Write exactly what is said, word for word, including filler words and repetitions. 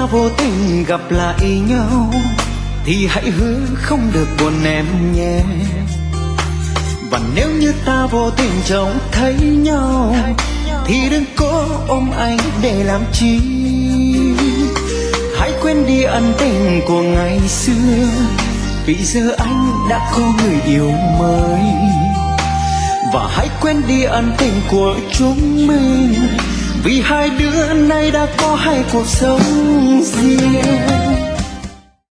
vô tình gặp lại nhau thì hãy hứa không được buồn em nhé. Và nếu như ta vô tình trông thấy nhau thì đừng cố ôm anh để làm chi. Hãy quên đi ân tình của ngày xưa, vì giờ anh đã có người yêu mới. Và hãy quên đi ân tình của chúng mình, vì hai đứa nay đã có hai cuộc sống riêng.